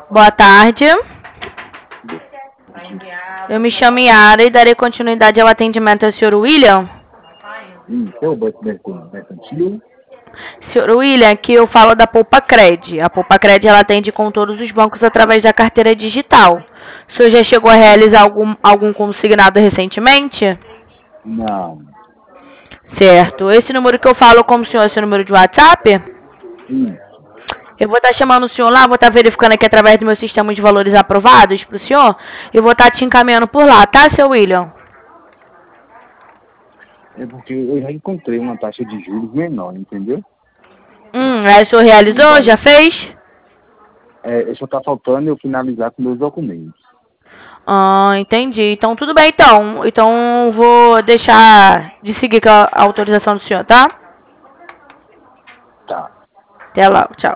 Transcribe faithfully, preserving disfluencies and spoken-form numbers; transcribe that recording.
Boa tarde. Eu me chamo Yara e darei continuidade ao atendimento ao senhor William. Hum, é o banco mercantil? senhor William, aqui eu falo da Poupa Cred. A Poupa Cred ela atende com todos os bancos através da carteira digital. O senhor já chegou a realizar algum, algum consignado recentemente? Não. Certo. Esse número que eu falo como senhor, esse número de WhatsApp? Hum. Eu vou estar chamando o senhor lá, vou estar verificando aqui através do meu sistema de valores aprovados para o senhor. E vou estar te encaminhando por lá, tá, seu William? É porque eu já encontrei uma taxa de juros menor, entendeu? Hum, aí o senhor realizou? Já fez? É, só tá faltando eu finalizar com meus documentos. Ah, entendi. Então, tudo bem, então. Então, vou deixar de seguir com a autorização do senhor, tá? Tá. Até logo. Tchau.